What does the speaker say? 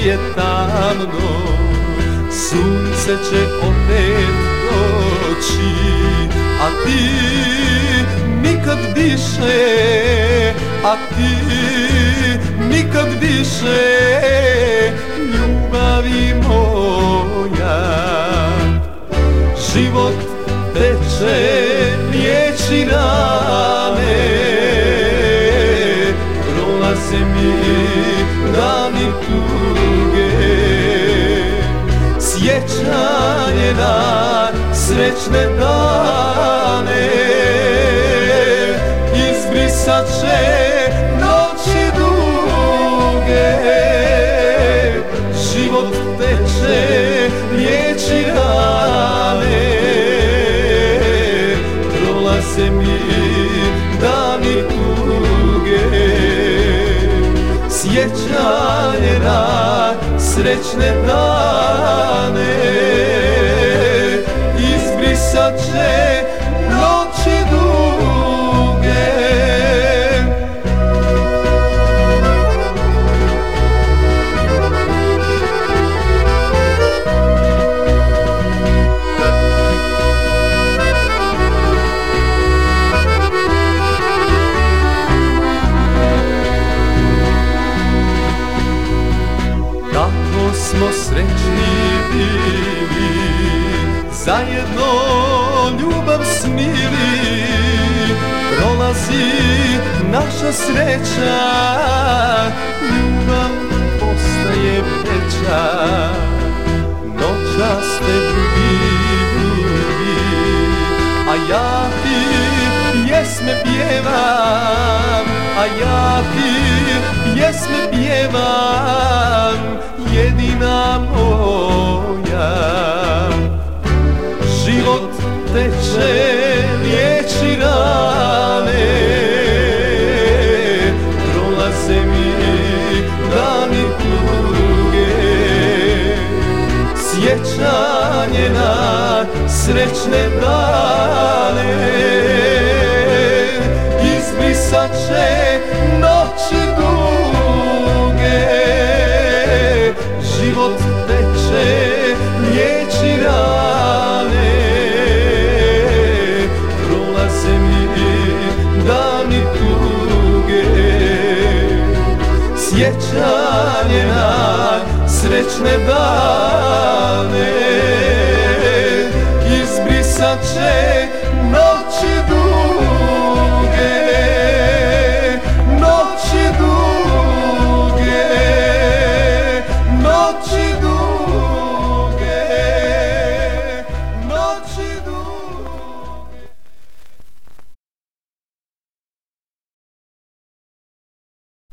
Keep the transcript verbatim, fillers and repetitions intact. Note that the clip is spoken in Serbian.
je tamno, sunce će opet doći, a ti nikad više, a ti nikad više, ljubavi moja. Život teče, riječi rane, prolaze mi dani tuge, sjećanje na srećne dane izbrisat će noći duge. Život teče, riječi rane, prolaze mi dani tuge, sjećanje na srećne dane izbrisat će noći duge. Kako smo srećni bili, zajedno ljubav smili, prolazi naša sreća, ljubav postaje veća, noćas te ljubi, a ja ti pjesme pjevam, a ja ti pjesme pjevam, jedina moja. Život teče, riječi rane, prolaze mi dani tuge, sjećanje na srećne dane izbrisat će noći duge. Život teče, riječi rane, prolaze mi dani tuge, sjećanje na srećne dane izbrisat će noći duge, noći duge, noći